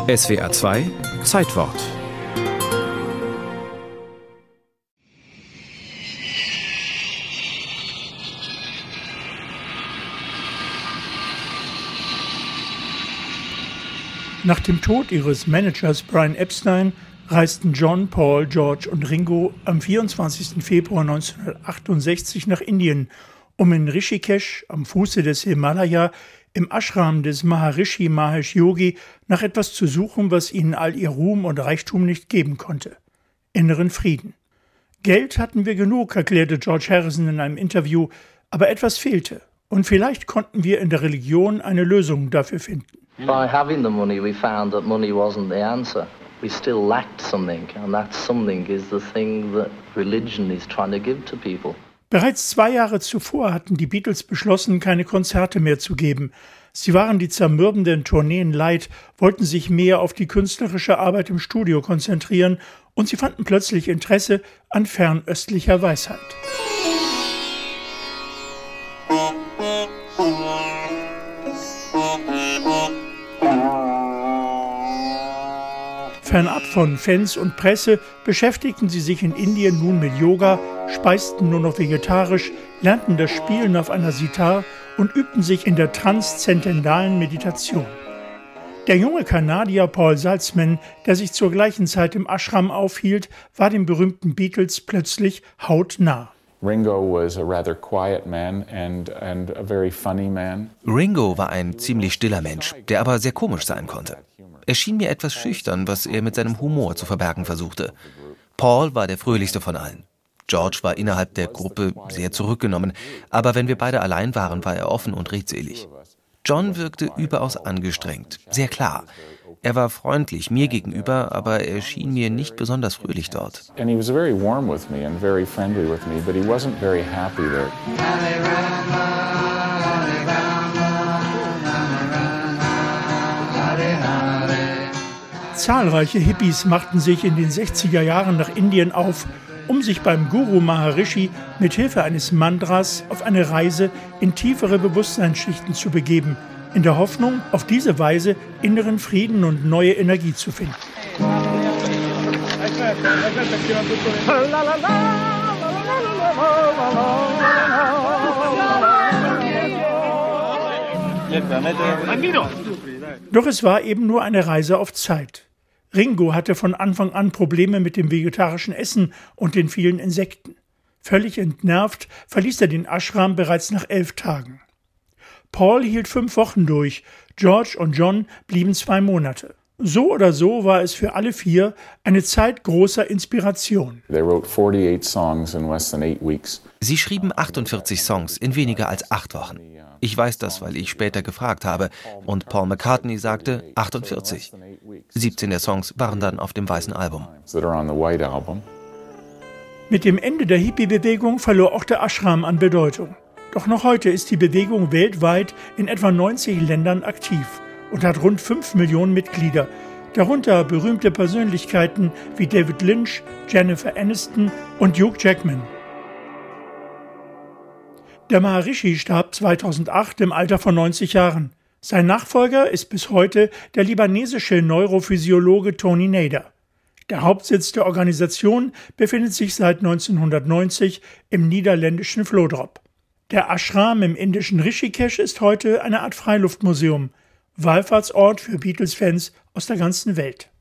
SWR 2 Zeitwort. Nach dem Tod ihres Managers Brian Epstein reisten John, Paul, George und Ringo am 24. Februar 1968 nach Indien, um in Rishikesh am Fuße des Himalaya im Ashram des Maharishi Mahesh Yogi nach etwas zu suchen, was ihnen all ihr Ruhm und Reichtum nicht geben konnte: inneren Frieden. Geld hatten wir genug, erklärte George Harrison in einem Interview, aber etwas fehlte. Und vielleicht konnten wir in der Religion eine Lösung dafür finden. By having the money, we found that money wasn't the answer. We still lacked something, and that something is the thing that religion is trying to give to people. Bereits 2 Jahre zuvor hatten die Beatles beschlossen, keine Konzerte mehr zu geben. Sie waren die zermürbenden Tourneen leid, wollten sich mehr auf die künstlerische Arbeit im Studio konzentrieren und sie fanden plötzlich Interesse an fernöstlicher Weisheit. Fernab von Fans und Presse beschäftigten sie sich in Indien nun mit Yoga, speisten nur noch vegetarisch, lernten das Spielen auf einer Sitar und übten sich in der transzendentalen Meditation. Der junge Kanadier Paul Saltzman, der sich zur gleichen Zeit im Ashram aufhielt, war den berühmten Beatles plötzlich hautnah. Ringo was a rather quiet man and a very funny man. Ringo war ein ziemlich stiller Mensch, der aber sehr komisch sein konnte. Er schien mir etwas schüchtern, was er mit seinem Humor zu verbergen versuchte. Paul war der fröhlichste von allen. George war innerhalb der Gruppe sehr zurückgenommen, aber wenn wir beide allein waren, war er offen und redselig. John wirkte überaus angestrengt, sehr klar. Er war freundlich mir gegenüber, aber er schien mir nicht besonders fröhlich dort. And he was very warm with me and very friendly with me, but he wasn't very happy there. Zahlreiche Hippies machten sich in den 60er Jahren nach Indien auf, um sich beim Guru Maharishi mit Hilfe eines Mantras auf eine Reise in tiefere Bewusstseinsschichten zu begeben, in der Hoffnung, auf diese Weise inneren Frieden und neue Energie zu finden. Doch es war eben nur eine Reise auf Zeit. Ringo hatte von Anfang an Probleme mit dem vegetarischen Essen und den vielen Insekten. Völlig entnervt verließ er den Ashram bereits nach 11 Tagen. Paul hielt 5 Wochen durch, George und John blieben 2 Monate. So oder so war es für alle 4 eine Zeit großer Inspiration. Sie schrieben 48 Songs in weniger als 8 Wochen. Ich weiß das, weil ich später gefragt habe. Und Paul McCartney sagte 48. 17 der Songs waren dann auf dem weißen Album. Mit dem Ende der Hippie-Bewegung verlor auch der Ashram an Bedeutung. Doch noch heute ist die Bewegung weltweit in etwa 90 Ländern aktiv und hat rund 5 Millionen Mitglieder, darunter berühmte Persönlichkeiten wie David Lynch, Jennifer Aniston und Hugh Jackman. Der Maharishi starb 2008 im Alter von 90 Jahren. Sein Nachfolger ist bis heute der libanesische Neurophysiologe Tony Nader. Der Hauptsitz der Organisation befindet sich seit 1990 im niederländischen Vlodrop. Der Ashram im indischen Rishikesh ist heute eine Art Freiluftmuseum, Wallfahrtsort für Beatles-Fans aus der ganzen Welt.